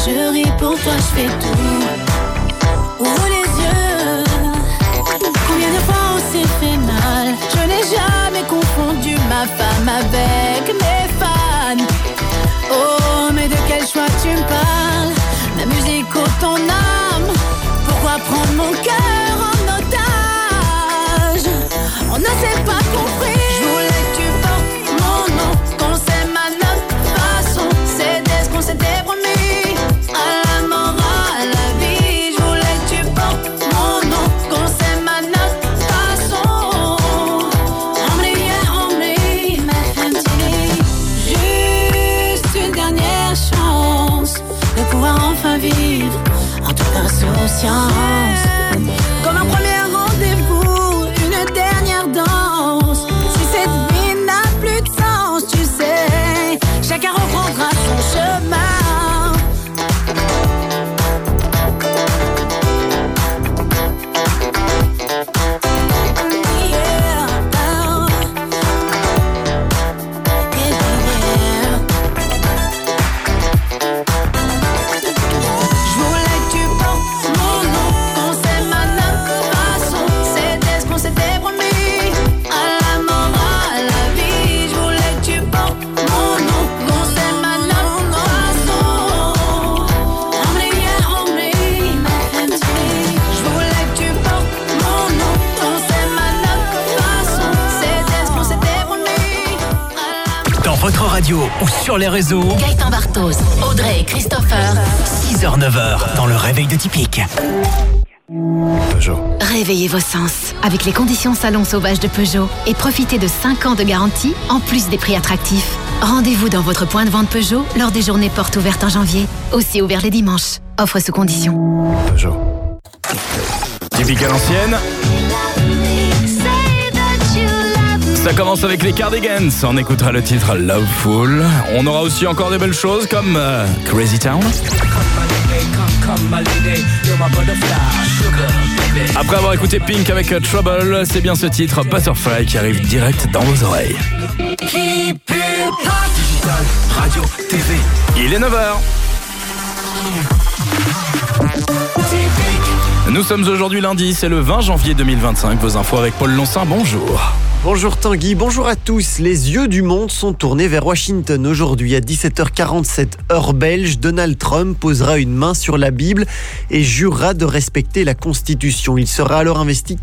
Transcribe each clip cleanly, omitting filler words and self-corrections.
Je ris pour toi, je fais tout. Ouvre les yeux. Combien de fois on s'est fait mal. Je n'ai jamais confondu ma femme avec mes fans. Oh, mais de quel choix tu me parles? Ma musique ou ton âme? Pourquoi prendre mon cœur en otage? On ne s'est pas compris. Je voulais que tu portes mon nom, qu'on sait ma notre façon. C'est dès ce qu'on s'était promis. À la mort, à la vie. Je voulais que tu portes mon nom, qu'on sait ma notre façon. Emmener, juste une dernière chance de pouvoir enfin vivre en toute insouciance. Comme un premier rendez-vous, une dernière danse. Si cette vie n'a plus de sens, tu sais, chacun reprendra son chemin. Votre radio ou sur les réseaux. Gaëtan Bartos, Audrey et Christopher. 6h-9h dans le réveil de Typique. Peugeot. Réveillez vos sens avec les conditions salon sauvage de Peugeot et profitez de 5 ans de garantie en plus des prix attractifs. Rendez-vous dans votre point de vente Peugeot lors des journées portes ouvertes en janvier. Aussi ouvert les dimanches. Offre sous conditions. Peugeot. Typique à l'ancienne. Ça commence avec les Cardigans, on écoutera le titre Loveful. On aura aussi encore des belles choses comme Crazy Town. Après avoir écouté Pink avec Trouble, c'est bien ce titre Butterfly qui arrive direct dans vos oreilles. Digital, radio, TV. Il est 9h. Nous sommes aujourd'hui lundi, c'est le 20 janvier 2025. Vos infos avec Paul Loncin, bonjour. Bonjour Tanguy, bonjour à tous. Les yeux du monde sont tournés vers Washington aujourd'hui à 17h47 heure belge. Donald Trump posera une main sur la Bible et jurera de respecter la Constitution. Il sera alors investi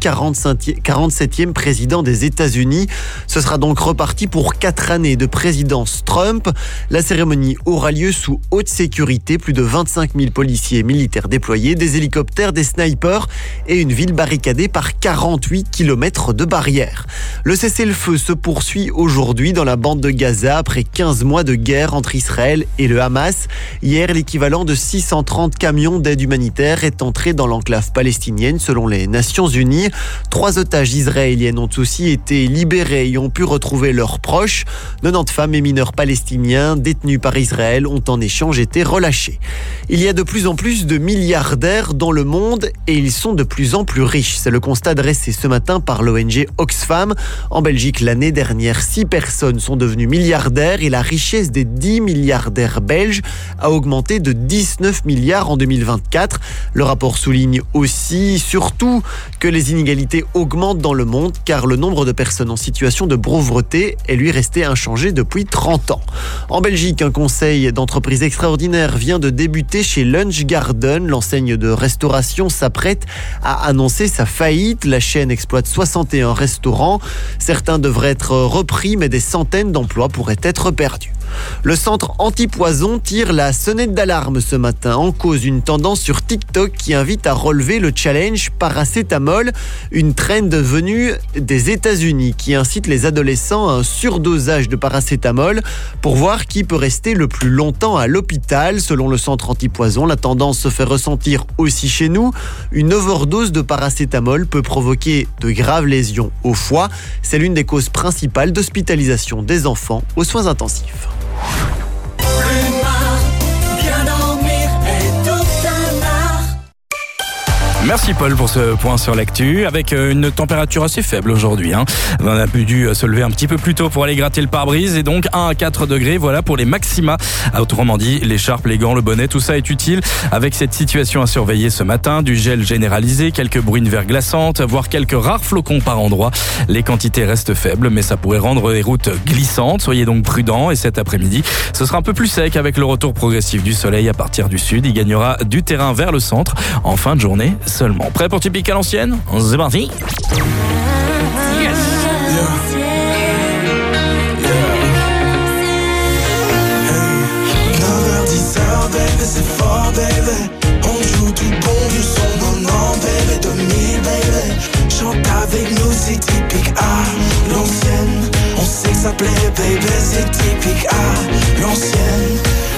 47e président des États-Unis. Ce sera donc reparti pour 4 années de présidence Trump. La cérémonie aura lieu sous haute sécurité. Plus de 25 000 policiers et militaires déployés, des hélicoptères, des snipers et une ville barricadée par 48 km de barrières. Le cessez-le-feu se poursuit aujourd'hui dans la bande de Gaza après 15 mois de guerre entre Israël et le Hamas. Hier, l'équivalent de 630 camions d'aide humanitaire est entré dans l'enclave palestinienne selon les Nations Unies. 3 otages israéliennes ont aussi été libérés et ont pu retrouver leurs proches. 90 femmes et mineurs palestiniens détenus par Israël ont en échange été relâchés. Il y a de plus en plus de milliardaires dans le monde et ils sont de plus en plus riches. C'est le constat dressé ce matin par l'ONG Oxfam. En Belgique, l'année dernière, 6 personnes sont devenues milliardaires et la richesse des 10 milliardaires belges a augmenté de 19 milliards en 2024. Le rapport souligne aussi, surtout, que les inégalités augmentent dans le monde car le nombre de personnes en situation de pauvreté est lui resté inchangé depuis 30 ans. En Belgique, un conseil d'entreprise extraordinaire vient de débuter chez Lunch Garden. L'enseigne de restauration s'apprête à annoncer sa faillite. La chaîne exploite 61 restaurants. Certains devraient être repris, mais des centaines d'emplois pourraient être perdus. Le centre anti-poison tire la sonnette d'alarme ce matin. En cause, une tendance sur TikTok qui invite à relever le challenge paracétamol, une trend venue des États-Unis qui incite les adolescents à un surdosage de paracétamol pour voir qui peut rester le plus longtemps à l'hôpital. Selon le centre anti-poison, la tendance se fait ressentir aussi chez nous. Une overdose de paracétamol peut provoquer de graves lésions au foie. C'est l'une des causes principales d'hospitalisation des enfants aux soins intensifs. Merci Paul pour ce point sur l'actu, avec une température assez faible aujourd'hui. On a dû se lever un petit peu plus tôt pour aller gratter le pare-brise, et donc 1 à 4 degrés, voilà pour les maxima. Autrement dit, l'écharpe, les gants, le bonnet, tout ça est utile avec cette situation à surveiller ce matin. Du gel généralisé, quelques bruines verglaçantes, voire quelques rares flocons par endroit. Les quantités restent faibles, mais ça pourrait rendre les routes glissantes. Soyez donc prudents, et cet après-midi, ce sera un peu plus sec avec le retour progressif du soleil à partir du sud. Il gagnera du terrain vers le centre en fin de journée seulement. Prêt pour Typique à l'ancienne? C'est parti. Yes. 9h10, baby, c'est fort, baby. On joue tout bon du son, non, baby, 2000, baby. Chante avec nous, c'est typique à l'ancienne. On sait que ça plaît, baby, c'est typique à l'ancienne.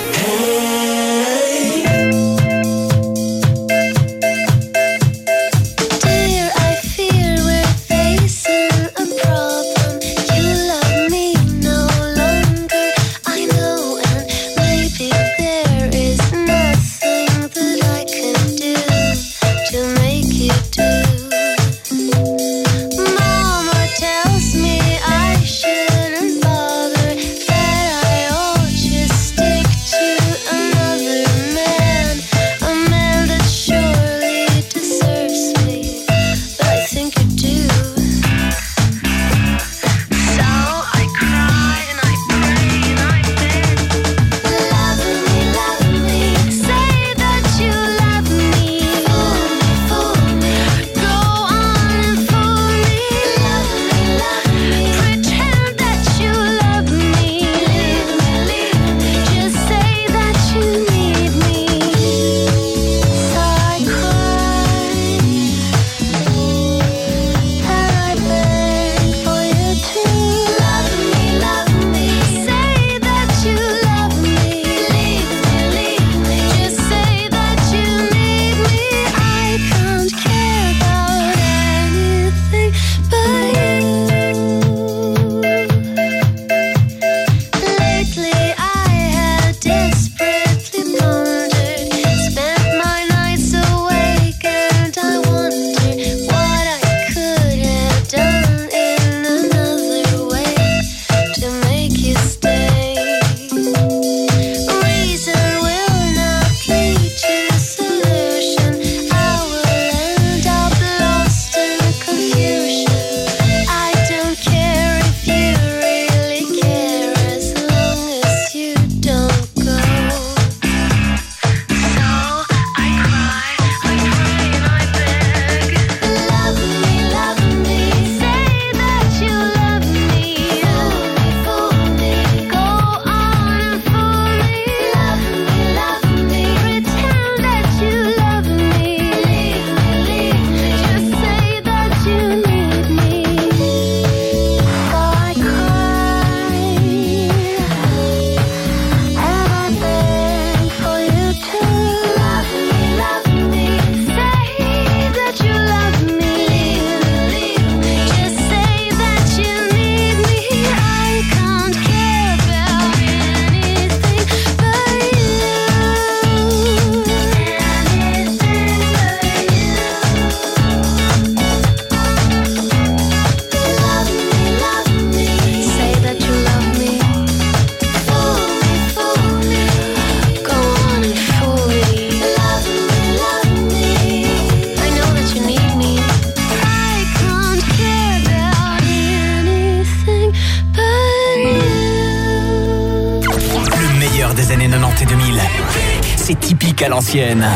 C'est typique à l'ancienne.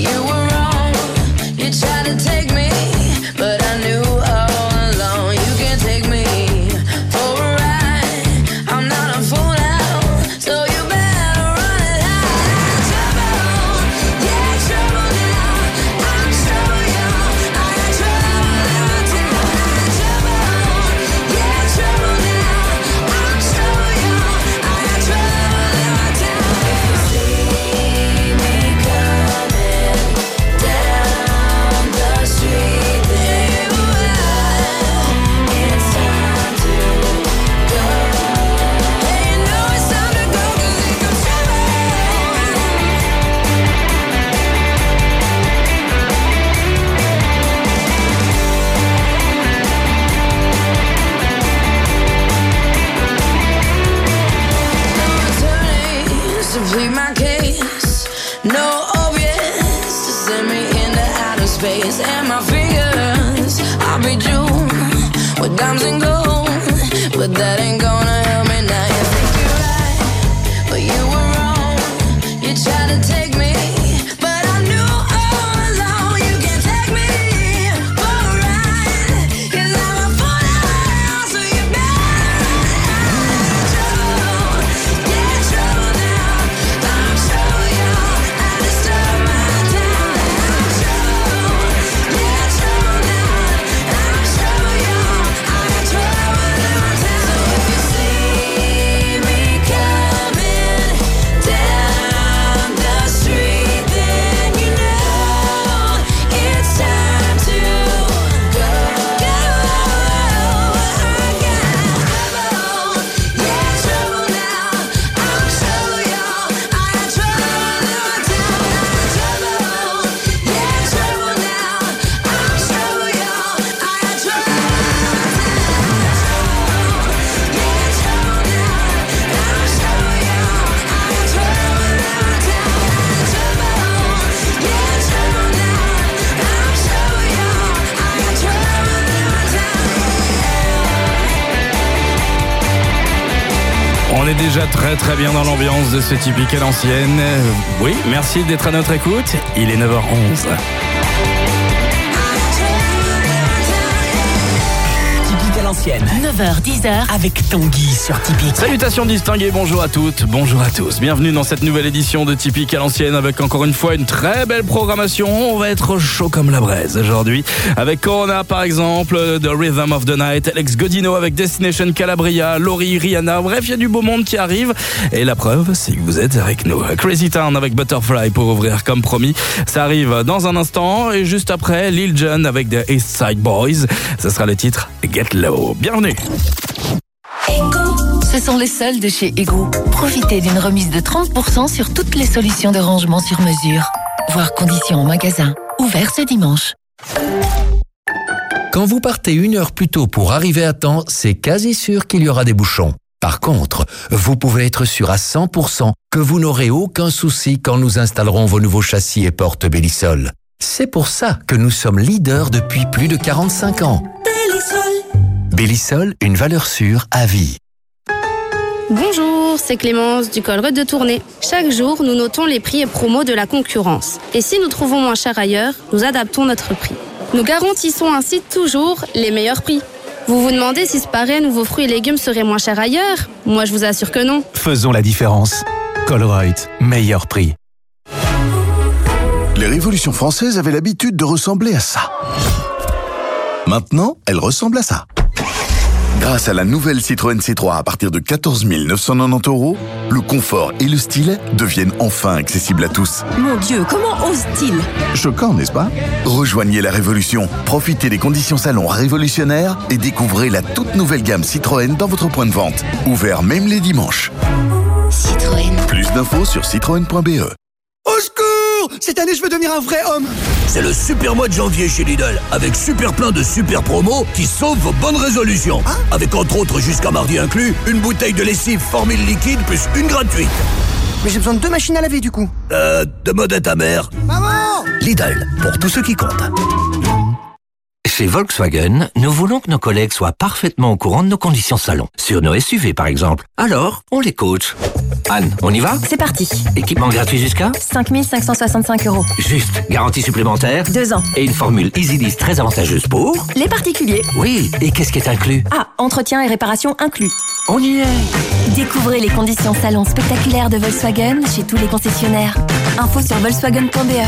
Take me, but I knew all along you can plead my case. No opiates to send me into outer space. And my fingers, I'll be June with diamonds and gold, but that ain't gonna help me now. You think you're right, but you were wrong. You tried to take me, but I knew all along you can't take me for a ride. 'Cause I'm a fool now, so you better trouble. Get trouble now. I'm trouble, y'all. I disturb my town. I'm trouble. Get trouble now. I'm trouble, y'all. I got trouble in my town. So if you see me coming down the street, then you know it's time to go. I got trouble, yeah, trouble now. I'm trouble, y'all. I got trouble in my town. Trouble, yeah, trouble now. I'm trouble, y'all. I got trouble in my town. Yeah, trouble now. I'm trouble, y'all. I got trouble in my town. Trouble, yeah, trouble now. I'm trouble, y'all. I got trouble in my town. On est déjà très bien dans l'ambiance de ce typique à l'ancienne. Oui, merci d'être à notre écoute. Il est 9h11. Typique à l'ancienne. 9h, 10h. Avec Tanguy sur Typique. Salutations distinguées, bonjour à toutes, bonjour à tous. Bienvenue dans cette nouvelle édition de Typique à l'ancienne avec encore une fois une très belle programmation. On va être chaud comme la braise aujourd'hui. Avec Corona par exemple, The Rhythm of the Night, Alex Godino avec Destination Calabria, Laurie, Rihanna. Bref, il y a du beau monde qui arrive. Et la preuve, c'est que vous êtes avec nous. Crazy Town avec Butterfly pour ouvrir comme promis. Ça arrive dans un instant. Et juste après, Lil Jon avec The East Side Boys. Ce sera le titre Get Low. Bienvenue. Ce sont les soldes chez Ego. Profitez d'une remise de 30% sur toutes les solutions de rangement sur mesure. Voir conditions en magasin. Ouvert ce dimanche. Quand vous partez 1 heure plus tôt pour arriver à temps, c'est quasi sûr qu'il y aura des bouchons. Par contre, vous pouvez être sûr à 100% que vous n'aurez aucun souci quand nous installerons vos nouveaux châssis et portes Bellisol. C'est pour ça que nous sommes leaders depuis plus de 45 ans. Bellisol, une valeur sûre à vie. Bonjour, c'est Clémence du Colruyt de Tournai. Chaque jour, nous notons les prix et promos de la concurrence. Et si nous trouvons moins cher ailleurs, nous adaptons notre prix. Nous garantissons ainsi toujours les meilleurs prix. Vous vous demandez si ce parrain ou vos fruits et légumes seraient moins chers ailleurs? Moi, je vous assure que non. Faisons la différence. Colruyt, meilleur prix. Les révolutions françaises avaient l'habitude de ressembler à ça. Maintenant, elles ressemblent à ça. Grâce à la nouvelle Citroën C3 à partir de 14 990 €, le confort et le style deviennent enfin accessibles à tous. Mon Dieu, comment ose-t-il? Choquant, n'est-ce pas? Rejoignez la révolution, profitez des conditions salon révolutionnaires et découvrez la toute nouvelle gamme Citroën dans votre point de vente. Ouvert même les dimanches. Citroën. Plus d'infos sur citroën.be. Au secours! Cette année, je veux devenir un vrai homme! C'est le super mois de janvier chez Lidl, avec super plein de super promos qui sauvent vos bonnes résolutions. Hein? Avec entre autres, jusqu'à mardi inclus, une bouteille de lessive Formule liquide plus une gratuite. Mais j'ai besoin de 2 machines à laver du coup. Demande à ta mère. Maman! Lidl, pour tous ceux qui comptent. Chez Volkswagen, nous voulons que nos collègues soient parfaitement au courant de nos conditions salon. Sur nos SUV, par exemple. Alors, on les coach. Anne, on y va? C'est parti. Équipement gratuit jusqu'à 5 565 €. Juste. Garantie supplémentaire 2 ans. Et une formule EasyLease très avantageuse pour les particuliers. Oui, et qu'est-ce qui est inclus? Ah, entretien et réparation inclus. On y est. Découvrez les conditions salon spectaculaires de Volkswagen chez tous les concessionnaires. Info sur volkswagen.be.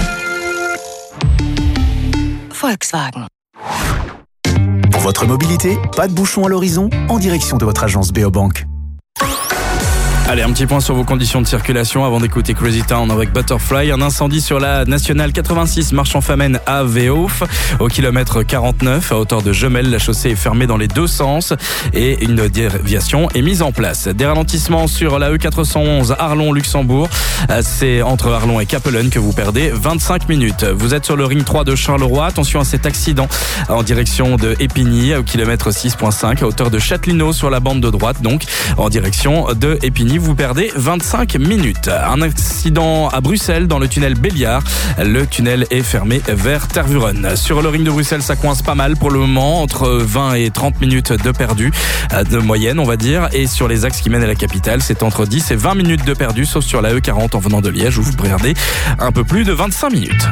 Volkswagen. Pour votre mobilité, pas de bouchon à l'horizon, en direction de votre agence Beobank. Allez, un petit point sur vos conditions de circulation avant d'écouter Crazy Town avec Butterfly. Un incendie sur la nationale 86 Marchand-Famenne à Véouf. Au kilomètre 49, à hauteur de Gemelle, la chaussée est fermée dans les deux sens et une déviation est mise en place. Des ralentissements sur la E411 Arlon-Luxembourg. C'est entre Arlon et Capellen que vous perdez 25 minutes. Vous êtes sur le ring 3 de Charleroi. Attention à cet accident en direction de Épigny au kilomètre 6.5 à hauteur de Châtelineau sur la bande de droite, donc en direction de Épigny. vous perdez 25 minutes. Un accident à Bruxelles dans le tunnel Béliard. Le tunnel est fermé vers Tervuren. Sur le ring de Bruxelles, ça coince pas mal pour le moment, entre 20 et 30 minutes de perdu, de moyenne on va dire. Et sur les axes qui mènent à la capitale, c'est entre 10 et 20 minutes de perdu, sauf sur la E40 en venant de Liège où vous perdez un peu plus de 25 minutes.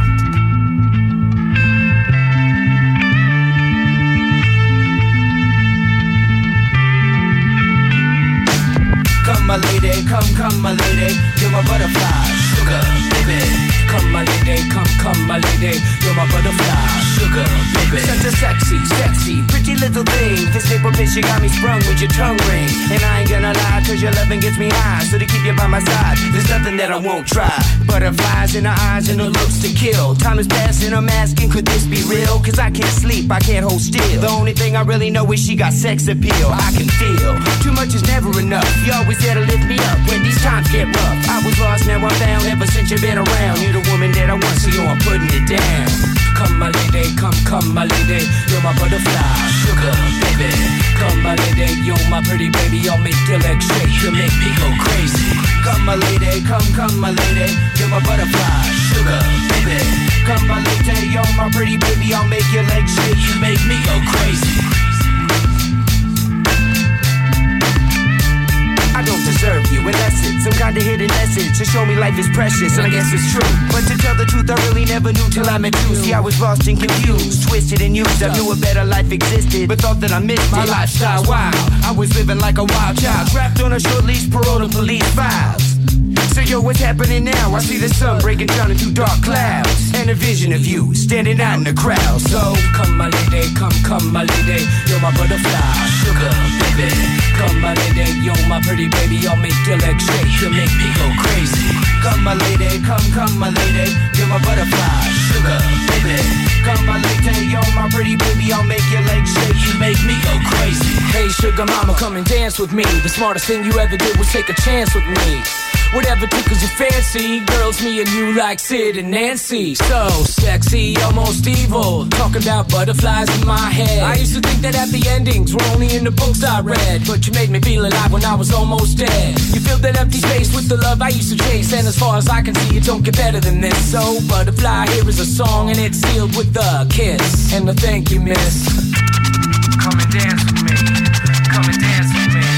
Come my lady, come my lady, you're my butterfly, sugar baby. Come my lady, come my lady, you're my butterfly, sugar baby. Such a sexy, pretty little thing. This paper bitch, you got me sprung with your tongue ring. And I ain't gonna lie, cause your loving gets me high. So to keep you by my side, there's nothing that I won't try. Butterflies in her eyes and her looks to kill. Time is passing, I'm asking, could this be real? Cause I can't sleep, I can't hold still. The only thing I really know is she got sex appeal. I can feel, too much is never enough. You always there to lift me up when these times get rough. I was lost, now I'm found, ever since you've been around. You're the woman that I want, so yo, I'm putting it down. Come my lady, come my lady, you're my butterfly, sugar baby. Come my lady, you're my pretty baby, I'll make your legs shake, you make me go crazy. Come my lady, come my lady, you're my butterfly, sugar baby. Come my lady, you're my pretty baby, I'll make your legs shake, you make me go crazy. I don't deserve you, unless it's some kind of hidden message to show me life is precious, and I guess it's true. But to tell the truth, I really never knew till I met you. See, I was lost and confused, twisted and used. I knew a better life existed, but thought that I missed my lifestyle wild. I was living like a wild child, trapped on a short leash, parole to police files. So yo, what's happening now? I see the sun breaking down into dark clouds, and a vision of you standing out in the crowd. So come my lady, come my lady, you're my butterfly, sugar baby. Come my lady, you're my pretty baby, I'll make your legs shake, you make me go crazy. Come my lady, come my lady, you're my butterfly, sugar baby. Come my lady, you're my pretty baby, I'll make your legs shake, you make me go crazy. Hey sugar mama, come and dance with me. The smartest thing you ever did was take a chance with me. Whatever tickles your fancy, girls, me and you like Sid and Nancy. So sexy, almost evil, talking about butterflies in my head. I used to think that happy endings were only in the books I read, but you made me feel alive when I was almost dead. You filled that empty space with the love I used to chase, and as far as I can see, it don't get better than this. So butterfly, here is a song, and it's sealed with a kiss and a thank you, miss. Come and dance with me, come and dance with me.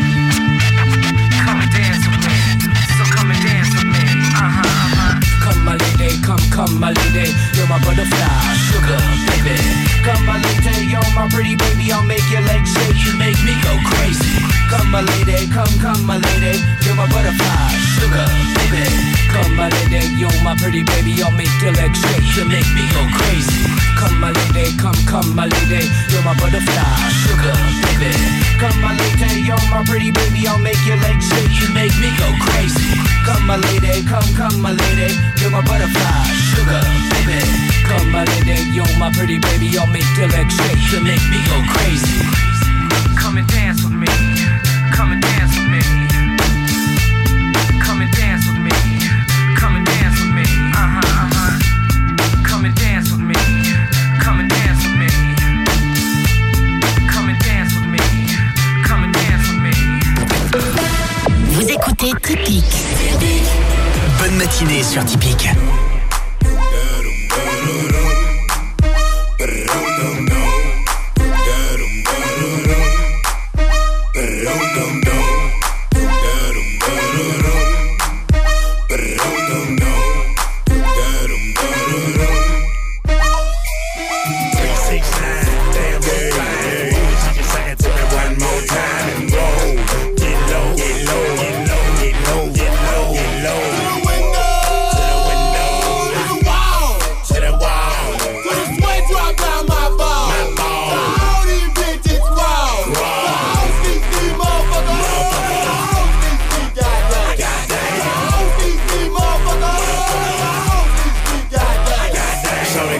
Come my lady, you're my butterfly, sugar baby. Come my lady, you're my pretty baby, I'll make your legs shake, you make me go crazy. Come my lady, come my lady, you're my butterfly, sugar baby. Come my lady, you're my pretty baby, I'll make your legs shake, you make me go crazy. Come my lady, come my lady, you're my butterfly, sugar baby. Come my lady, you're my pretty baby, I'll make your legs shake, you make me go crazy. Come my lady, come my lady, you're my butterfly, sugar baby. Come my lady, you're my pretty baby, I'll make your legs shake, you make me go crazy. Come and dance with me, come and dance with me. Come and dance with me, come and dance with me. Come and dance with me, come and dance with me. Come and dance with me, come and dance with me. Vous écoutez Typique. Bonne matinée sur Typique.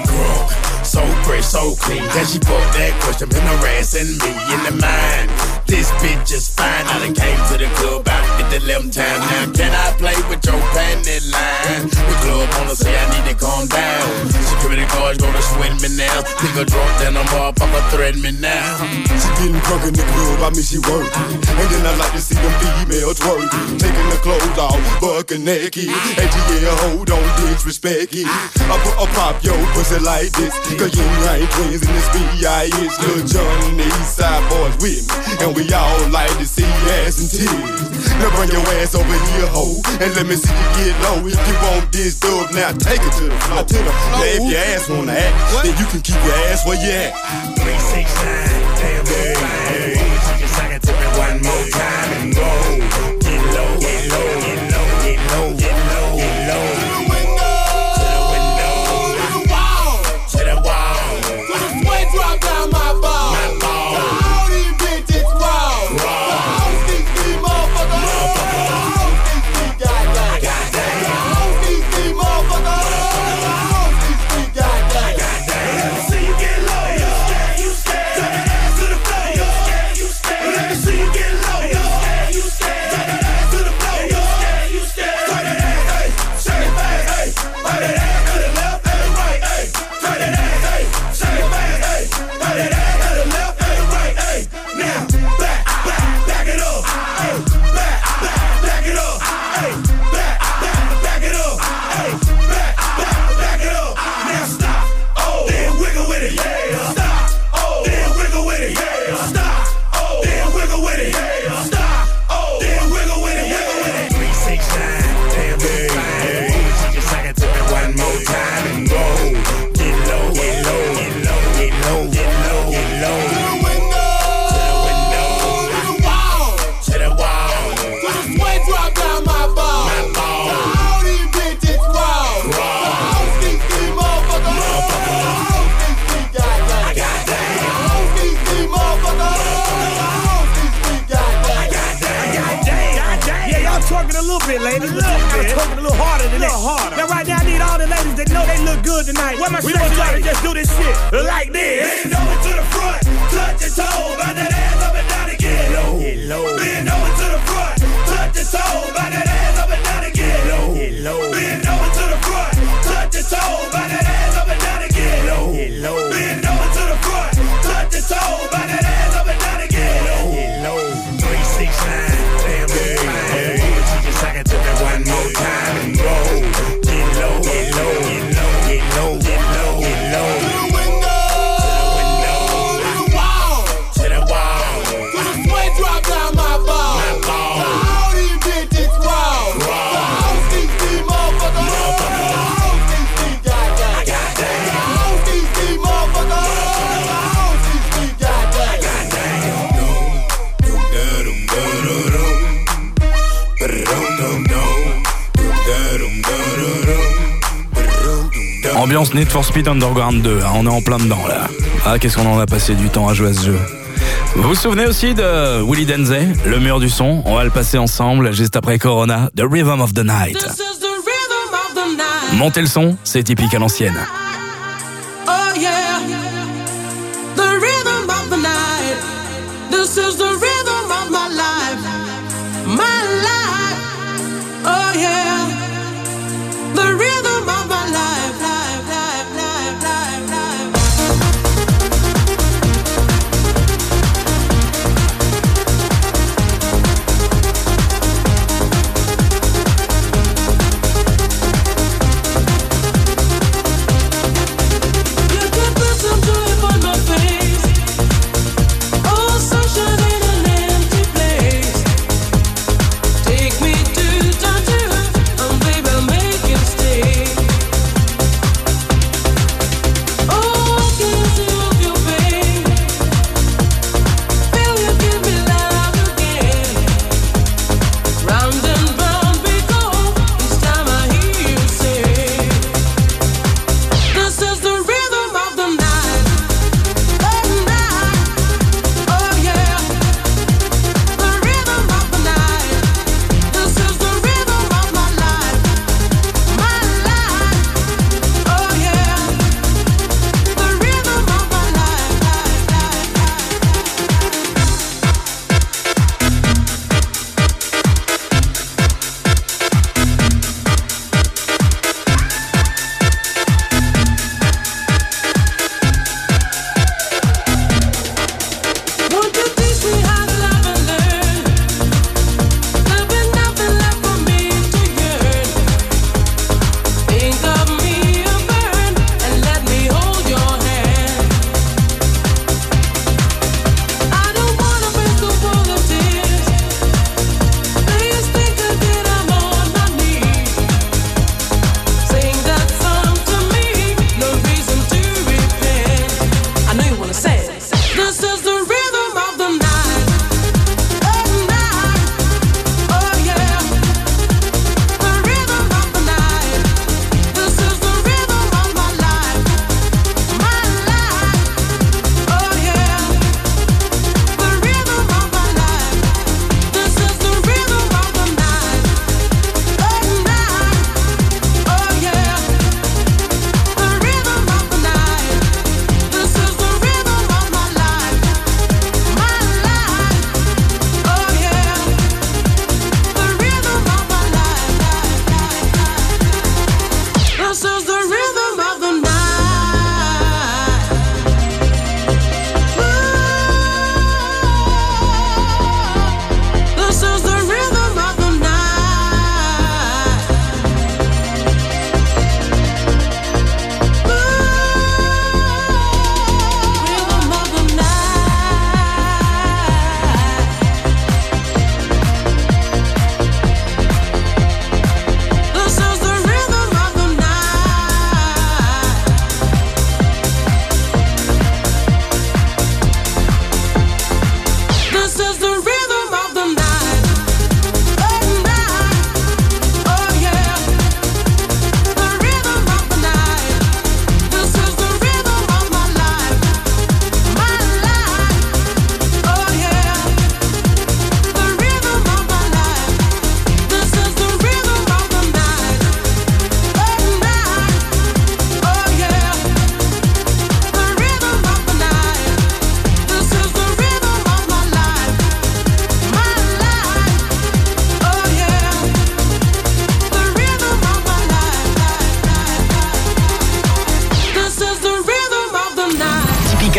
So clean, cause she put that question in her ass and me in the mind. This bitch is fine. I done came to the club out at the 11th time. Now can I play with your panty line? The club wanna say I need to calm down. Security guards gonna sweat me now. Nigga drunk, then a motherfucker threaten me now. She getting drunk in the club, I mean she working. And then I like to see them females twerking. Taking the clothes off, bucking naked. And yeah, hold on, disrespect it. I'll pop your pussy like this. Cause you ain't twins in this B.I.S. Lil Jon and the East Side boys with me. And we all like to see ass and tears. Now bring your ass over here, ho. And let me see you get low. If you want this dub, now take it to the floor. Now if your ass wanna act, then you can keep your ass where you at. 369, damn good. Just sing it to me one more time and go. Get low, get low, get low, get low, get low, get low. To the window, to the window, to the wall, to the wall. To the sweat drop down my ball. My ball. All these bitches raw. Raw. All these motherfuckers. All these goddamn. All these motherfuckers. All these goddamn. Let me see you get low. You scared. Turn that ass to the floor. You scared. Let me see you get low. You scared. Turn that ass to the floor. You scared. Turn that ass, hey. Shake it fast, hey. Turn that ass to the left and the right, hey. Turn that ass, hey. Shake it fast, hey. Turn that ass to the left and the right, hey. Now, back it up, hey. Back it up, hey. Back it up, hey. Back it up. Now stop, oh, then wiggle with it, yeah. Stop, oh, then wiggle with it, yeah. Stop, oh, then wiggle with it, yeah. Stop, oh, then wiggle with it, wiggle with it. 369, damn good, yeah. Just sing it to me one more time and go. Get low, get low, get low, get low, get low, get low. To the window, to the window, to the wall, to the wall. To the sweat drop down my ball. My ball. All these bitches raw. Raw. All these motherfuckers. All these goddamn. All these motherfuckers. All these goddamn. Yeah, y'all twerking a little bit, ladies. Y'all twerking a little harder than that. Now right now I need all the ladies that know they look good tonight. We gonna try to just do this shit like this. Bend over to the front, touch your toe, bout that ass up and down again. Get low. Bend over to the front, touch your toe, bout that ass up and down again. Get low. Bend over to the front, touch your toe, bout that ass up and down again. Get low. Bend over to the front, touch your toe, bout that ass up and down again. Get low. 369, damn good. Just sing it to me one more time and go. Get low, get low, get low, get low, get low, get low. To the window, to the wall, to the wall. To the sweat drop down my ball. My ball. All these bitches raw. Raw. All these motherfuckers. All these goddamn. All these motherfuckers. All these goddamn. Ambiance Need for Speed Underground 2, hein, on est en plein dedans là. Ah, qu'est-ce qu'on en a passé du temps à jouer à ce jeu. Vous vous souvenez aussi de Willie Denzey, le mur du son? On va le passer ensemble juste après Corona, The Rhythm of the Night. Montez le son, c'est typique à l'ancienne. Oh yeah, the rhythm of the night. This is the rhythm of my life, my life. Oh yeah, the rhythm of my life, life, life, life, life, life. You can put some joy upon my face. Oh, sunshine in the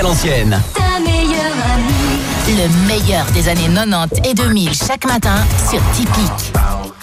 à l'ancienne. Ta meilleure amie. Le meilleur des années 90 et 2000 chaque matin sur Typique.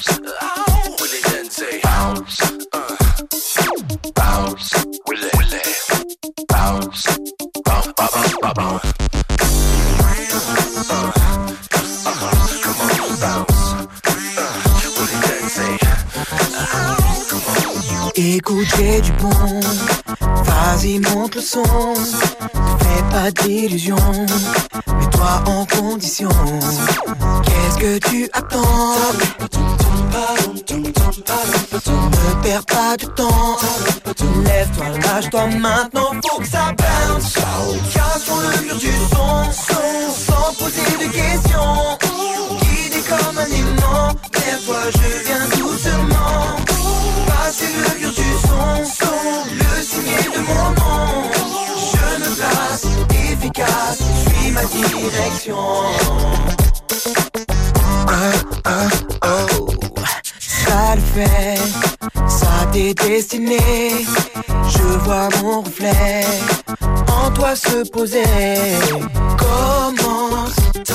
Écoute, j'ai du bon, vas-y monte le son. Ne fais pas d'illusions, mets-toi en condition. Qu'est-ce que tu attends? Ne perds pas de temps. Lève-toi, lâche-toi maintenant, faut que ça bounce. Cassons le mur du son, sans poser de questions. Guidé comme un aimant, vers toi je viens doucement. Passer le mur du son, le signet de mon nom. Je me place, efficace, suis ma direction. Ça le fait, ça t'est destiné. Je vois mon reflet en toi se poser. Commence.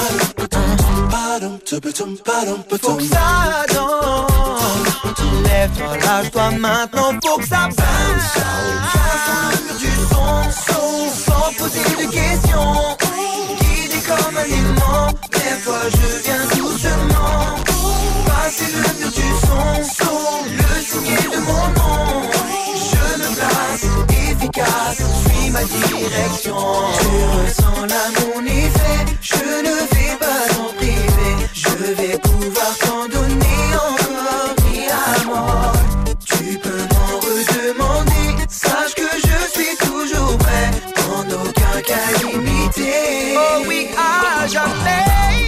Faut que ça danse. Lève-toi, lâche-toi maintenant, faut que ça bounce. Cassons le mur du son, sans poser de questions. Guidé comme un aimant, vers toi je viens doucement. Passer le mur du son, le signet de mon nom. Je me place, efficace, suis ma direction. Tu ressens là mon effet, je ne vais pas t'en priver. Je vais pouvoir t'en donner encore, ni à mort. Tu peux m'en redemander, sache que je suis toujours prêt, en aucun cas limité. Oh oui, à jamais.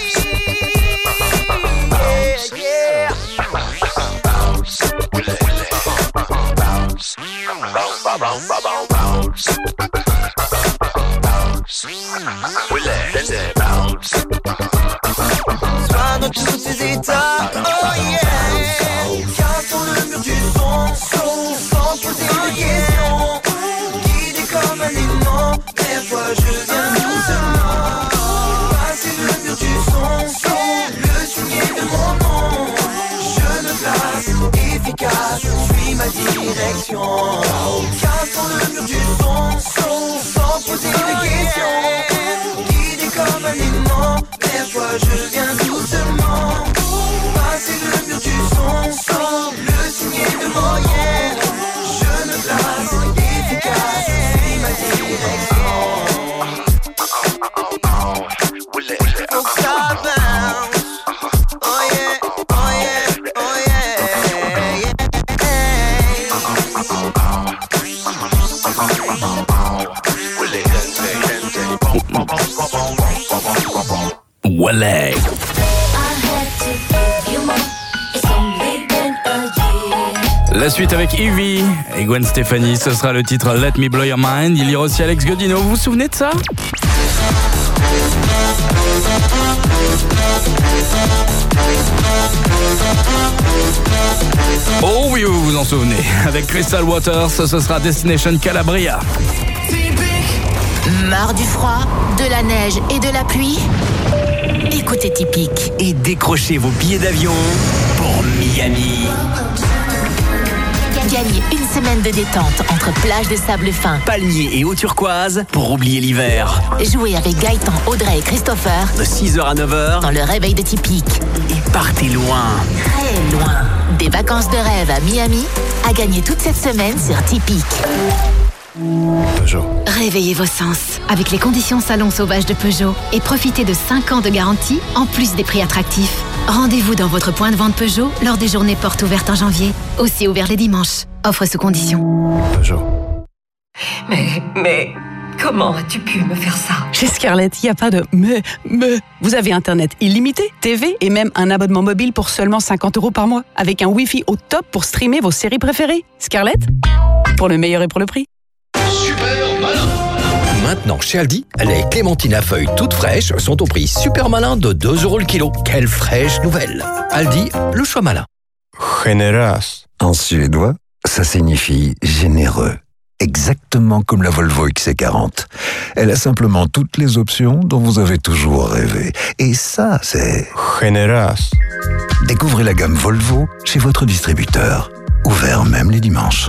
Sois dans tous ses états, oh yeah. Cassons le mur du son, sans poser de questions. Guidé comme un aimant, vers toi je viens doucement. Passer le mur du son, le signet de mon nom. Je me place, efficace, suis ma direction. Cassons le mur du son, sans poser de questions. Guidé comme un aimant, vers toi je viens doucement. Passer le mur du son, le signet de mon yeah. Je me place, efficace, suis ma direction. Faut que ça bounce. Oh yeah, oh yeah, oh yeah, yeah. Wallet. La suite avec Evie et Gwen Stefani, ce sera le titre Let Me Blow Your Mind. Il y aura aussi Alex Godino, vous vous souvenez de ça? Oh oui, vous vous en souvenez. Avec Crystal Waters, ce sera Destination Calabria. Marre du froid, de la neige et de la pluie? Écoutez Typique. Et décrochez vos billets d'avion pour Miami. Gagnez une semaine de détente entre plages de sable fin, palmiers et eau turquoise pour oublier l'hiver. Jouez avec Gaëtan, Audrey et Christopher de 6h à 9h dans le réveil de Typique. Et partez loin. Très loin. Des vacances de rêve à Miami à gagner toute cette semaine sur Typique. Peugeot. Réveillez vos sens avec les conditions salon sauvage de Peugeot et profitez de 5 ans de garantie en plus des prix attractifs. Rendez-vous dans votre point de vente Peugeot lors des journées portes ouvertes en janvier. Aussi ouvert les dimanches. Offre sous conditions. Peugeot. Mais, comment as-tu pu me faire ça? Chez Scarlett, il n'y a pas de mais. Vous avez Internet illimité, TV et même un abonnement mobile pour seulement 50 € par mois. Avec un Wi-Fi au top pour streamer vos séries préférées. Scarlett, pour le meilleur et pour le prix. Super malin. Maintenant, chez Aldi, les clémentines à feuilles toutes fraîches sont au prix super malin de 2 € le kilo. Quelle fraîche nouvelle! Aldi, le choix malin. Generös. En suédois, ça signifie généreux. exactement comme la Volvo XC40. Elle a simplement toutes les options dont vous avez toujours rêvé. Et ça, c'est... Generas. Découvrez la gamme Volvo chez votre distributeur. Ouvert même les dimanches.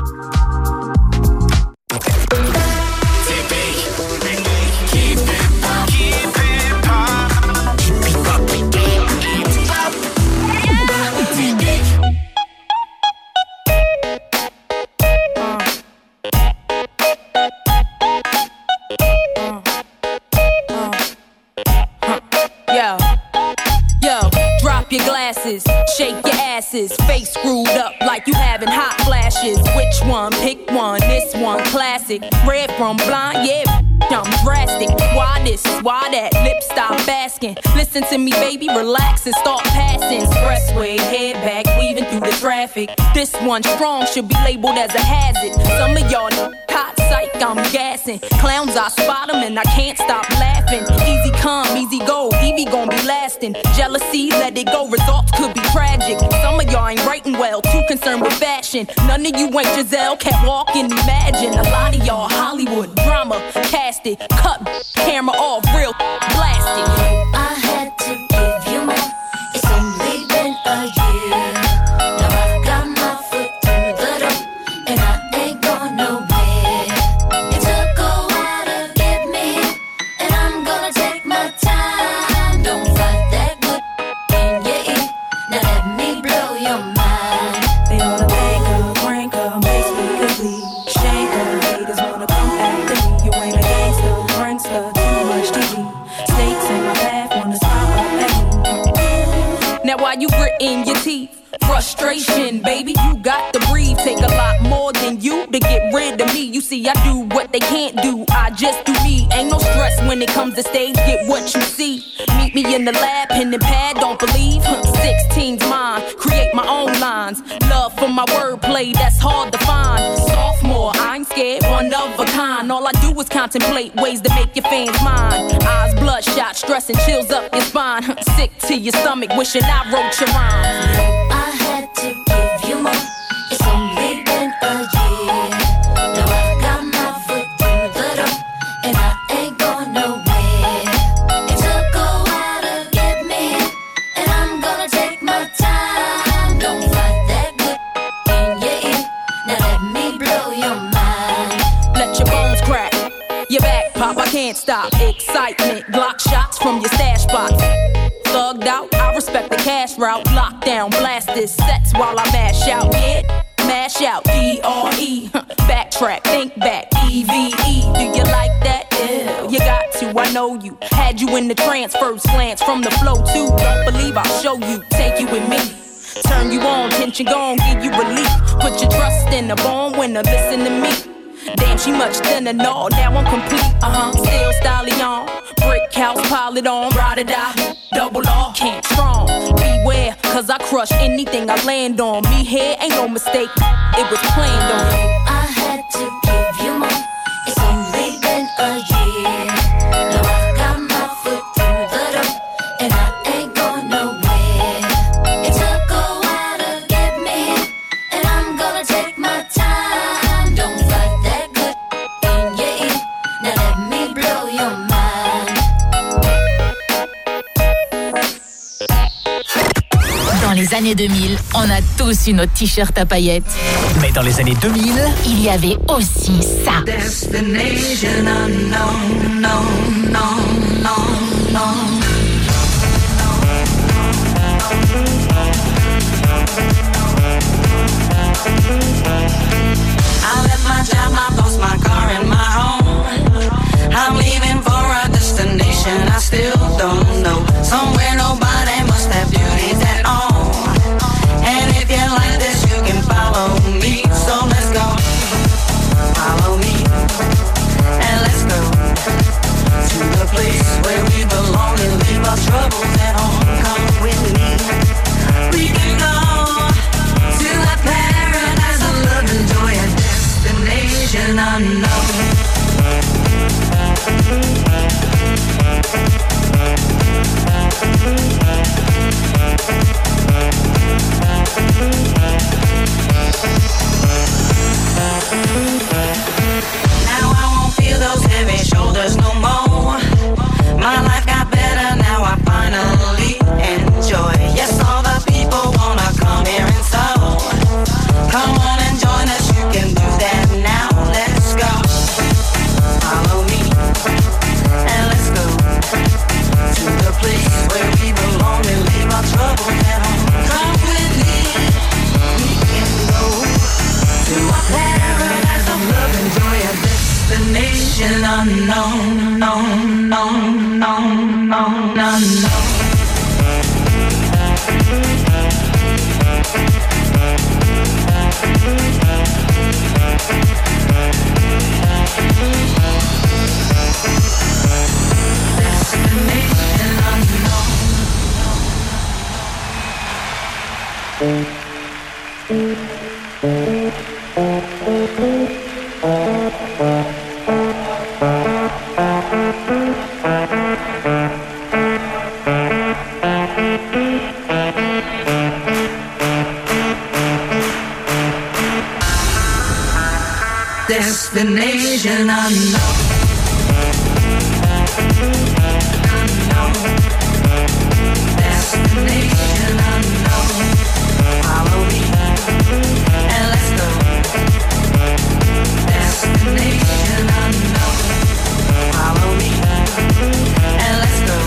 Your glasses, shake your asses, face screwed up like you having hot flashes. Which one? Pick one. This one classic. Red from blind, yeah, I'm drastic. Why this? Why that? Lip stop asking. Listen to me, baby, relax and start passing. Expressway, head back, weaving through the traffic. This one strong should be labeled as a hazard. Some of y'all hot psych, I'm gassing. Clowns, I spot them and I can't stop laughing. Easy come, easy go, Evie gon' be lasting. Jealousy, let it go, results could be tragic. Some of y'all ain't writing well, too concerned with fashion. None of you ain't Giselle, can't walk and imagine. A lot of y'all Hollywood drama, cast it, cut, camera off, real blasted. I had to give you more, it's only been a year. Now I've got my foot through the door, and I ain't going nowhere. It took a while to get me, and I'm gonna take my time. Don't fight that good in your ear, now let me blow your mind. They wanna make her, crank her, make me complete. Shank her, haters wanna come after me. You ain't a gangster, prankster, too much TV. Snakes in my path, wanna stop up at me. Now why you gritting your teeth? Frustration, baby, you got to breathe. Take a lot more than you to get rid of me. You see, I do what they can't do, I just do me. Ain't no stress when it comes to stage, get what you see. Meet me in the lab, pen and pad, don't believe 16's mine, create my own lines. Love for my wordplay, that's hard to find. Sophomore, I ain't scared, one of a kind. All I do is contemplate ways to make your fans mine. Eyes bloodshot, stress and chills up your spine. Sick to your stomach, wishing I wrote your rhymes. I had to give you more, it's only been a year. Now I've got my foot through the door, and I ain't going nowhere. It took a while to get me, and I'm gonna take my time. Don't fight that good in your ear, now let me blow your mind. Let your bones crack, your back pop, I can't stop. Excitement, Glock shots from your stash box. Thugged out, I respect the cash route. Lockdown, blast this sets while I mash out. Yeah, mash out, D-R-E. Backtrack, think back, E-V-E. Do you like that? Yeah, you got to, I know you. Had you in the trance, first glance from the flow too. Don't believe I'll show you, take you with me. Turn you on, tension gone, give you relief. Put your trust in the born winner, listen to me. Damn, she much thinner, no, now I'm complete. Still stallion, brick house, pile it on, ride or die, double R, can't strong. Beware, cause I crush anything I land on. Me here ain't no mistake, it was planned on. I had to give you more, it's only been a year. Now I've got my foot through the door, and I ain't going nowhere. It took a while to get me, and I'm gonna take my time. Don't fight that good in your ear, now let me blow your mind. Dans les années 2000, on a tous eu notre t-shirt à paillettes. Mais dans les années 2000, il y avait aussi ça. Destination unknown, no, no, no, no. I left my job, my boss, my car, and my home. I'm leaving for a destination I still don't know. Somewhere nobody must have duties at all. And if you like this, you can follow me. So let's go. Follow me. And let's go to the place where we belong and leave our troubles at home. Come with me. We can go to a paradise of love and joy, a destination unknown. destination unknown, known, known, known, known, unknown. Destination unknown. Destination unknown. Follow me and let's go. Destination unknown. Follow me and let's go.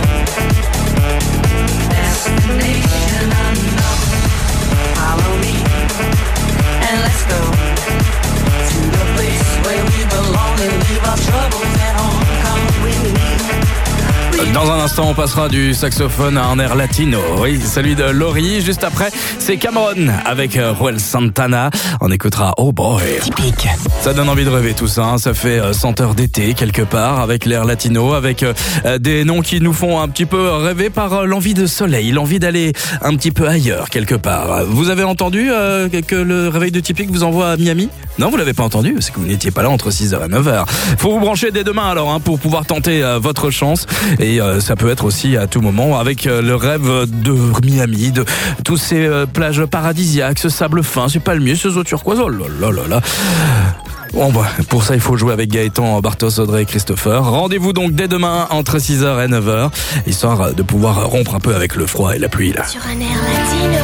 Destination unknown. Follow me and let's go to the place where we belong and leave our troubles at home. Come with me. Dans un instant, on passera du saxophone à un air latino. Oui, celui de Laurie. Juste après, c'est Cameron avec Joel Santana. On écoutera Oh Boy. Typique. Ça donne envie de rêver tout ça. Hein. Ça fait senteur d'été quelque part avec l'air latino, avec des noms qui nous font un petit peu rêver par l'envie de soleil, l'envie d'aller un petit peu ailleurs quelque part. Vous avez entendu que le réveil de Typique vous envoie à Miami ? Non, vous l'avez pas entendu, c'est que vous n'étiez pas là entre 6h et 9h. Faut vous brancher dès demain alors pour pouvoir tenter votre chance. Et ça peut être aussi à tout moment avec le rêve de Miami, de tous ces plages paradisiaques, ce sable fin, c'est pas le mieux, ce eaux turquoise. Oh là là là là. Bon, bah, pour ça, il faut jouer avec Gaëtan, Bartos, Audrey et Christopher. Rendez-vous donc dès demain entre 6h et 9h, histoire de pouvoir rompre un peu avec le froid et la pluie là. Sur un air latino.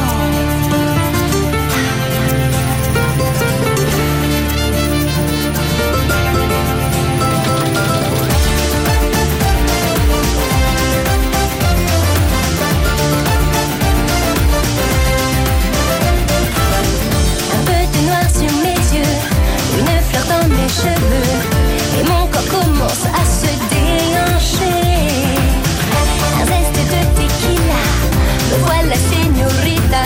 Et mon corps commence à se déhancher. Un zeste de tequila, me voilà señorita.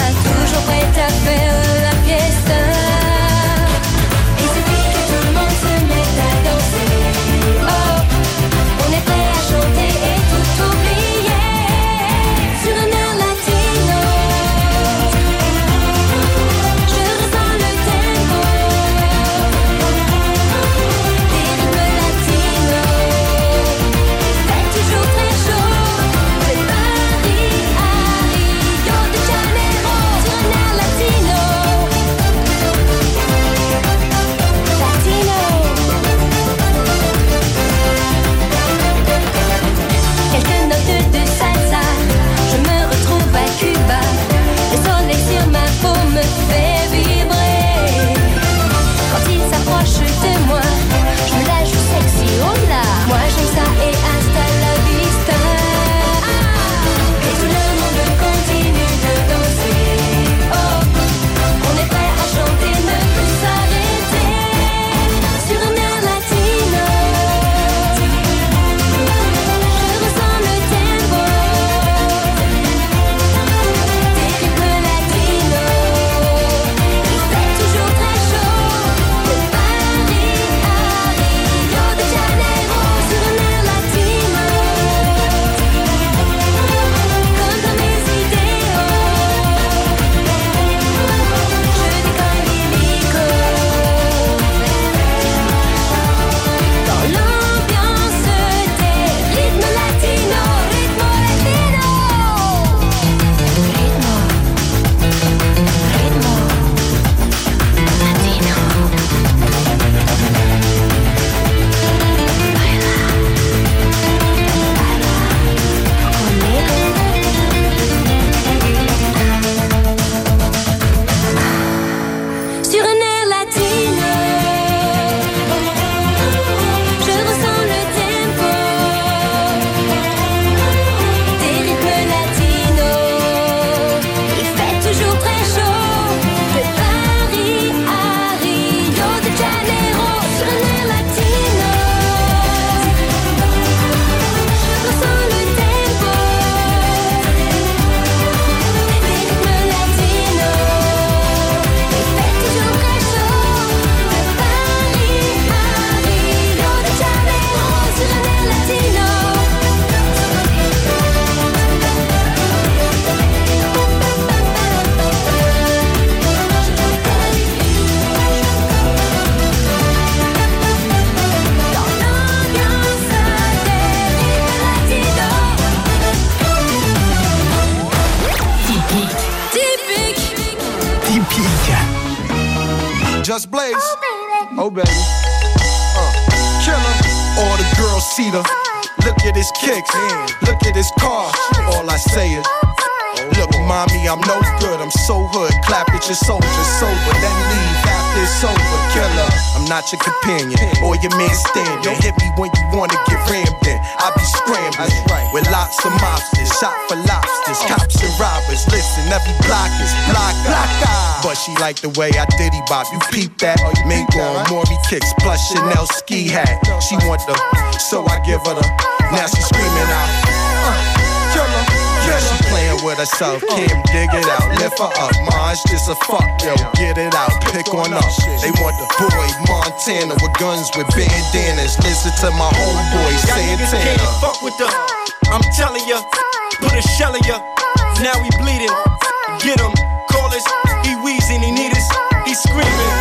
Just Blaze. Oh, baby. Killer. All the girls see the. Look at his kicks. Look at his car. All I say is. Look, mommy, I'm no good. I'm so hood. Clap at your soldiers sober. Then leave after it's over. Killer. I'm not your companion or your man standing. Hit me when you wanna get rammed in. I be scrambling with lots of mobsters. Shot for lobsters. Cops and robbers. Listen, every block is block. But she like the way I diddy bop. You peep that? Mink on Maury kicks plus Chanel ski hat. She want the, so I give her the. Now she screaming out. Killer. Yeah, she playing with herself, Kim, dig it out, lift her up, ma, it's just a fuck, yo, get it out, pick on up. They want the boy, Montana, with guns, with bandanas, listen to my homeboy, Santana. Can't fuck with the, I'm telling ya, put a shell in ya, now he bleeding, get him, call us, he wheezing, he need us, he screaming.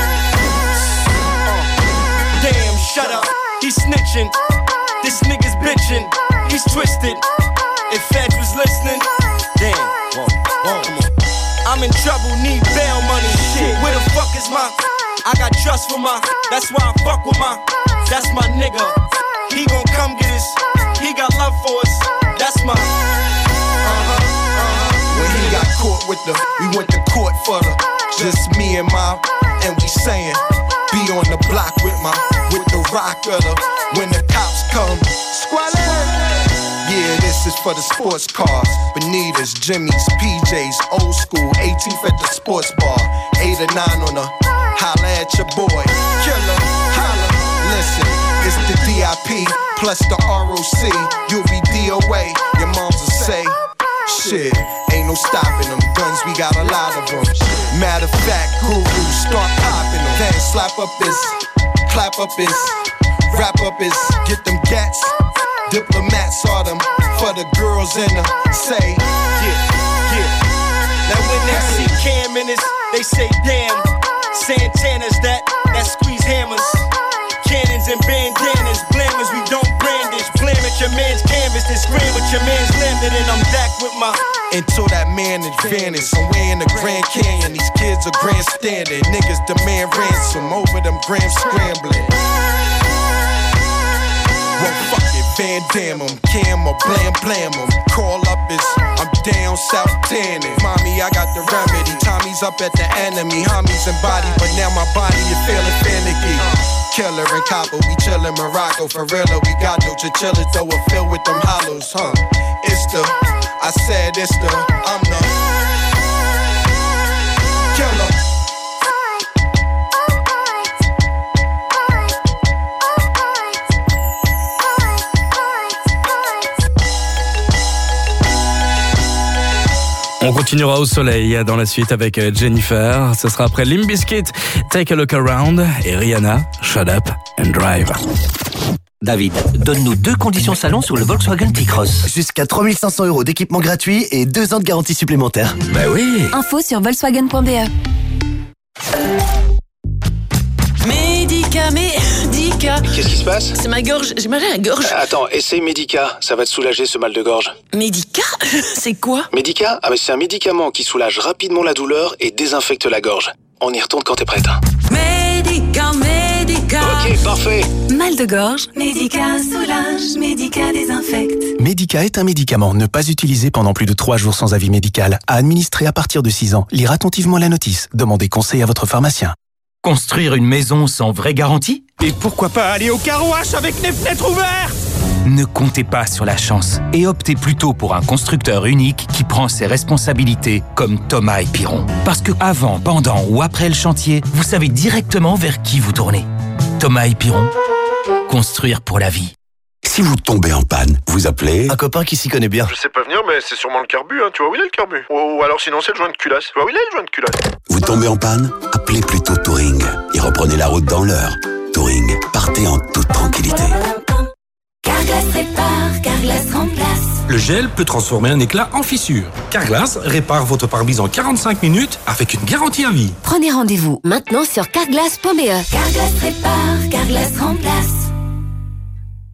Damn, shut up, he snitching, this nigga's bitching, he's twisted. If Feds was listening, damn, come on. I'm in trouble, need bail money. Shit, where the fuck is my? I got trust for my. That's why I fuck with my. That's my nigga. He gon' come get us. He got love for us. That's my. When he got caught with the, we went to court for the. Just me and my, and we saying, be on the block with the rock of the. When the cops come, squalor. Yeah, this is for the sports cars. Bonitas, Jimmy's, PJs, old school, 18th at the sports bar. 8 or 9 on the holla at your boy. Killer, holla, listen, it's the DIP plus the ROC. You'll be DOA, your moms will say, shit, ain't no stopping them. Guns, we got a lot of them. Matter of fact, guru, start popping them. Then slap up his, clap up his, wrap up his, get them gats. Diplomats are them for the girls in the say, yeah. Now when they see Cam in this, they say damn. Santana's that squeeze hammers. Cannons and bandanas, blammers, we don't brandish. Blam at your man's canvas, then scream with your man's landed. And I'm back with my. Until that man advantage, somewhere in the Grand Canyon, these kids are grandstanding. Niggas demand ransom over them grams scrambling. Well, fuck it, Van Damme 'em, Cam or blam blam 'em. Call up is, I'm down south tanning. Mommy, I got the remedy. Tommy's up at the enemy. Homies and body, but now my body is feeling finicky. Killer and copper, we chillin' Morocco. For real, we got no chinchillas, though we're filled with them hollows, huh? It's the, I said it's the, I'm the killer. On continuera au soleil dans la suite avec Jennifer. Ce sera après Limp Bizkit, Take a Look Around et Rihanna, Shut Up and Drive. David, donne-nous 2 conditions salon sur le Volkswagen T-Cross. Jusqu'à 3500 € d'équipement gratuit et 2 ans de garantie supplémentaire. Bah oui. Info sur volkswagen.be. Médica. Qu'est-ce qui se passe? C'est ma gorge, j'ai mal à la gorge. Attends, essaye Medica, ça va te soulager ce mal de gorge. Medica? C'est quoi? Medica? Ah mais c'est un médicament qui soulage rapidement la douleur et désinfecte la gorge. On y retourne quand t'es prête. Medica. Ok, parfait. Mal de gorge, Medica soulage, Medica désinfecte. Medica est un médicament. Ne pas utiliser pendant plus de 3 jours sans avis médical. À administrer à partir de 6 ans. Lire attentivement la notice. Demandez conseil à votre pharmacien. Construire une maison sans vraie garantie? Et pourquoi pas aller au Carouache avec les fenêtres ouvertes? Ne comptez pas sur la chance et optez plutôt pour un constructeur unique qui prend ses responsabilités comme Thomas et Piron. Parce que avant, pendant ou après le chantier, vous savez directement vers qui vous tournez. Thomas et Piron, construire pour la vie. Si vous tombez en panne, vous appelez un copain qui s'y connaît bien. Je sais pas venir, mais c'est sûrement le carbu, hein. Tu vois où il est le carbu? Ou alors sinon c'est le joint de culasse. Tu vois où il est le joint de culasse? Vous tombez en panne? Appelez plutôt Touring et reprenez la route dans l'heure. Touring, partez en toute tranquillité. Carglass répare, Carglass remplace. Le gel peut transformer un éclat en fissure. Carglass répare votre pare-brise en 45 minutes avec une garantie à vie. Prenez rendez-vous maintenant sur carglass.be. Carglass répare, Carglass remplace.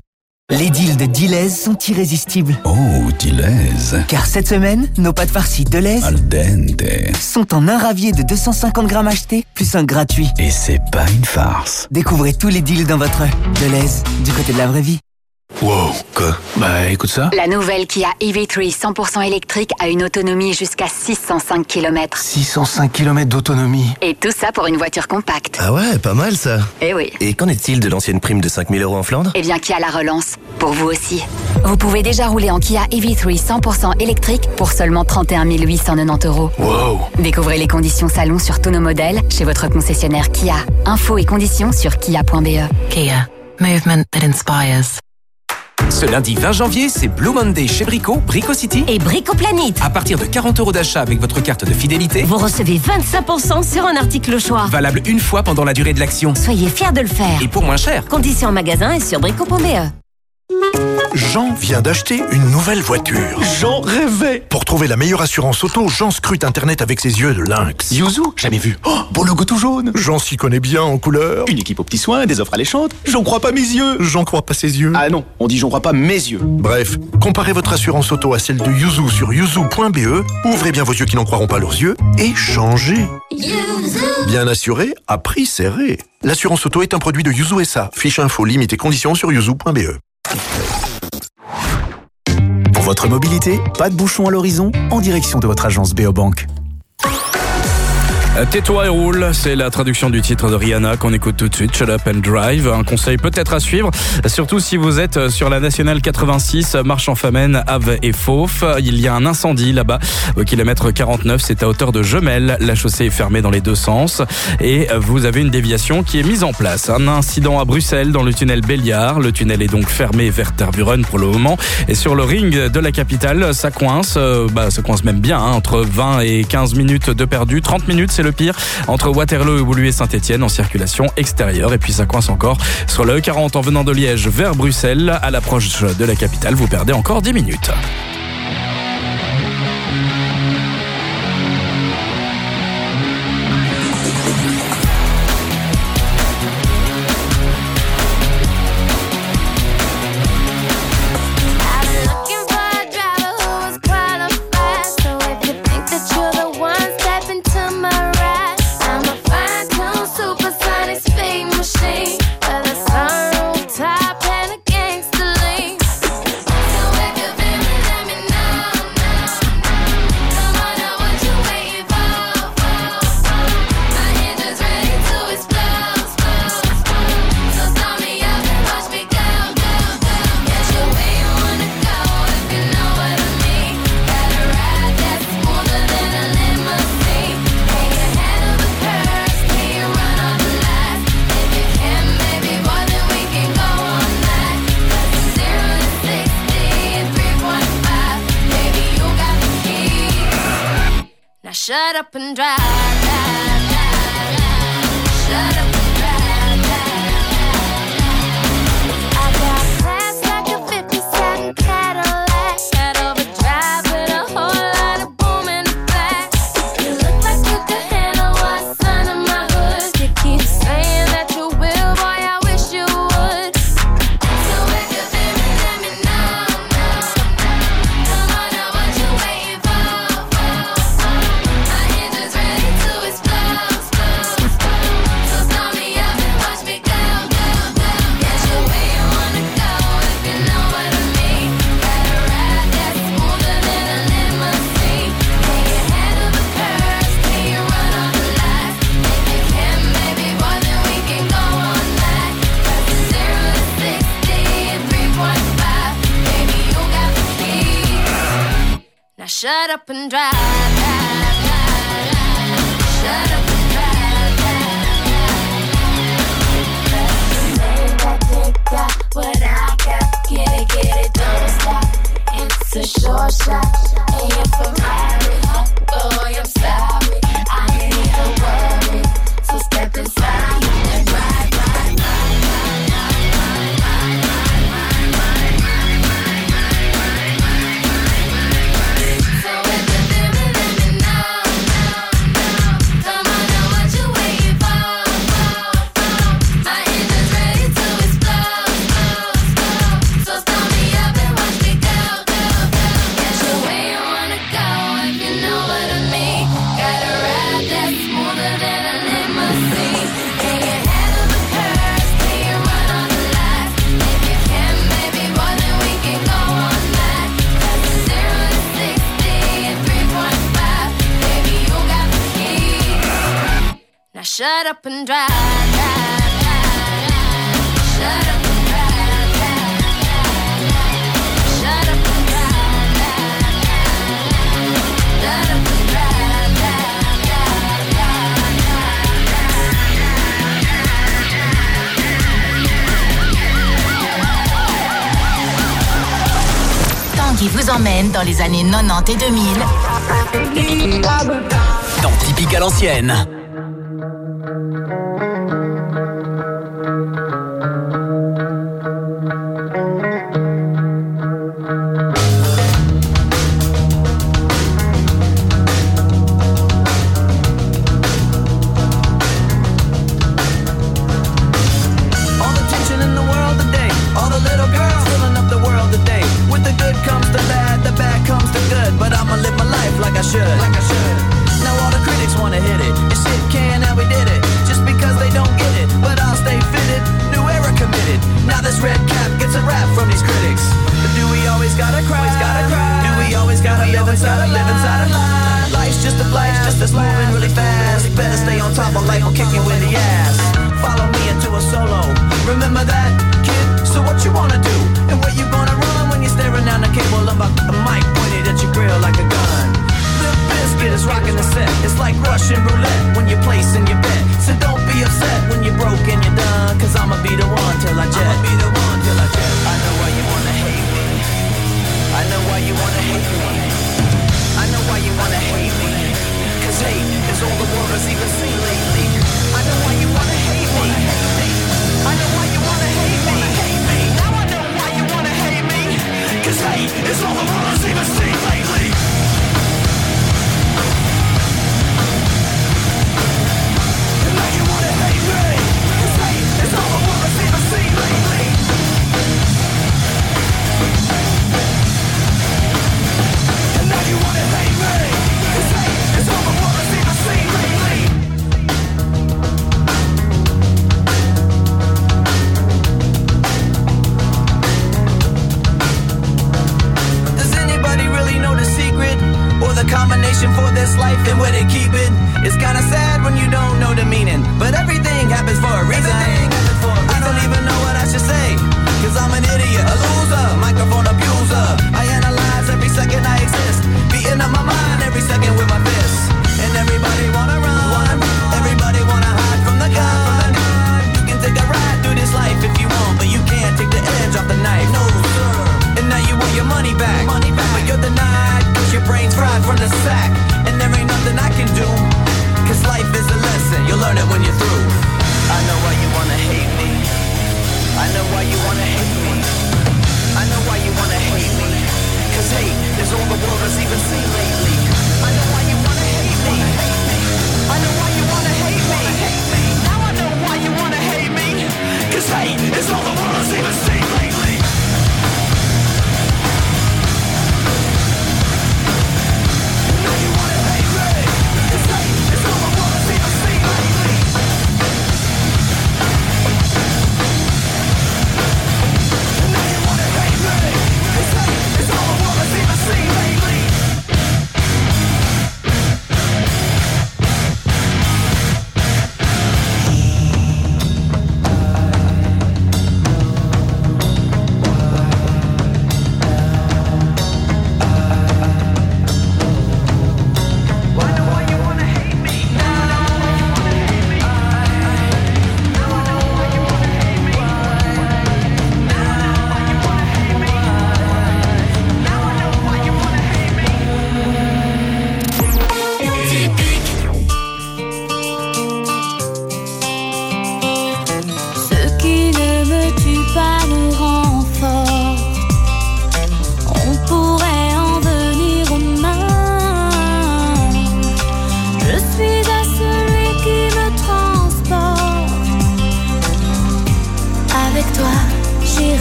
Les deals de Deleuze sont irrésistibles. Oh, Deleuze. Car cette semaine, nos pâtes farcies Deleuze Al dente. sont en un ravier de 250 grammes achetés, plus un gratuit. Et c'est pas une farce. Découvrez tous les deals dans votre Deleuze, du côté de la vraie vie. Wow, quoi? Bah écoute ça. La nouvelle Kia EV3 100% électrique a une autonomie jusqu'à 605 km. 605 km d'autonomie. Et tout ça pour une voiture compacte. Ah ouais, pas mal ça. Eh oui. Et qu'en est-il de l'ancienne prime de 5 000 € en Flandre? Eh bien, Kia la relance. Pour vous aussi. Vous pouvez déjà rouler en Kia EV3 100% électrique pour seulement 31 890 €. Wow. Découvrez les conditions salon sur tous nos modèles chez votre concessionnaire Kia. Infos et conditions sur kia.be. Kia. Movement that inspires. Ce lundi 20 janvier, c'est Blue Monday chez Brico, Brico City et Brico Planet. À partir de 40 € d'achat avec votre carte de fidélité, vous recevez 25% sur un article au choix. Valable une fois pendant la durée de l'action. Soyez fiers de le faire. Et pour moins cher. Conditions en magasin et sur brico.be. Jean vient d'acheter une nouvelle voiture. Jean rêvait. Pour trouver la meilleure assurance auto, Jean scrute Internet avec ses yeux de lynx. Yuzu, jamais vu. Oh, beau logo tout jaune. Jean s'y connaît bien en couleur. Une équipe aux petits soins, des offres alléchantes. J'en crois pas mes yeux. J'en crois pas ses yeux. Ah non, on dit j'en crois pas mes yeux. Bref, comparez votre assurance auto à celle de Yuzu sur yuzu.be. Ouvrez bien vos yeux qui n'en croiront pas leurs yeux et changez. Yuzu. Bien assuré, à prix serré. L'assurance auto est un produit de Yuzu SA. Fiche info, limite et conditions sur yuzu.be. Pour votre mobilité, pas de bouchon à l'horizon, en direction de votre agence Beobank. Tais-toi et roule, c'est la traduction du titre de Rihanna qu'on écoute tout de suite, Shut Up and Drive. Un conseil peut-être à suivre, surtout si vous êtes sur la Nationale 86, marche en Famenne, Ave et Fauve. Il y a un incendie là-bas, au kilomètre 49, c'est à hauteur de Jemelle. La chaussée est fermée dans les deux sens et vous avez une déviation qui est mise en place. Un incident à Bruxelles dans le tunnel Béliard. Le tunnel est donc fermé vers Tervuren pour le moment. Et sur le ring de la capitale, ça coince même bien, entre 20 et 15 minutes de perdu. 30 minutes, c'est le pire entre Waterloo et Woluwe Saint-Etienne en circulation extérieure. Et puis ça coince encore sur le E40 en venant de Liège vers Bruxelles. À l'approche de la capitale, vous perdez encore 10 minutes. Shut up and drive, drive, drive, drive. Shut up and drive, drive, drive. I got class like a 57 Cadillac. Head over drive with a whole lot of boom in the back. You look like you could handle what's under my hood. You keep saying that you will, boy, I wish you would. So if you feel me, let me know, Come on now, what you waiting for? Shut up and drive, drive, drive, drive. Shut up and drive, drive, drive. Got what I got, get it, don't stop. It's a short shot, and you're Ferrari. Boy, I'm sorry, I ain't even worried. So step inside and ride, ride, ride, ride, ride, ride, ride, ride, ride, ride, ride, ride. So if you feel me, let me know, Come on now, what you waiting for? My engine's ready to explode, So see. And your head of the curse, till you run on the lights. If you can, baby boy, then we can go on back. Cause it's 0 to 60 and 3.5. Baby, you got the key. Now shut up and drive, drive, drive, drive. Shut up and drive, drive, drive, drive. Shut up and drive, drive, drive, drive. Shut up and drive, drive, drive, drive. Tanguy vous emmène dans les années 90 et 2000. Dans Typique à l'ancienne.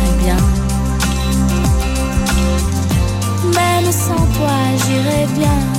j'irai bien.